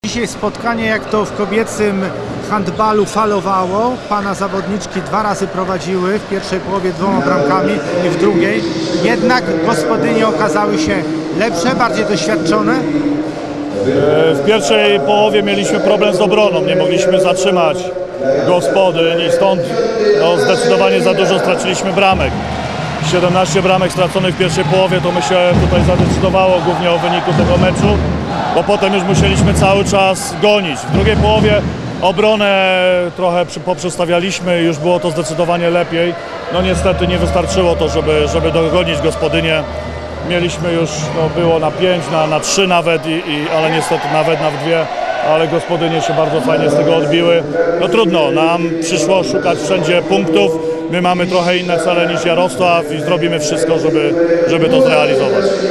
dzisiaj spotkanie, jak to w kobiecym handbalu falowało. Pana zawodniczki 2 razy prowadziły, w pierwszej połowie 2 bramkami i w drugiej. Jednak gospodynie okazały się lepsze, bardziej doświadczone. W pierwszej połowie mieliśmy problem z obroną, nie mogliśmy zatrzymać gospodyń i stąd zdecydowanie za dużo straciliśmy bramek. 17 bramek straconych w pierwszej połowie, to myślę tutaj zadecydowało głównie o wyniku tego meczu, bo potem już musieliśmy cały czas gonić. W drugiej połowie obronę trochę poprzestawialiśmy, już było to zdecydowanie lepiej. No niestety nie wystarczyło to, żeby dogonić gospodynię. Mieliśmy już, było na 5, na 3 nawet, ale niestety nawet na 2, ale gospodynie się bardzo fajnie z tego odbiły. No trudno, nam przyszło szukać wszędzie punktów. My mamy trochę inne cele niż Jarosław i zrobimy wszystko, żeby to zrealizować.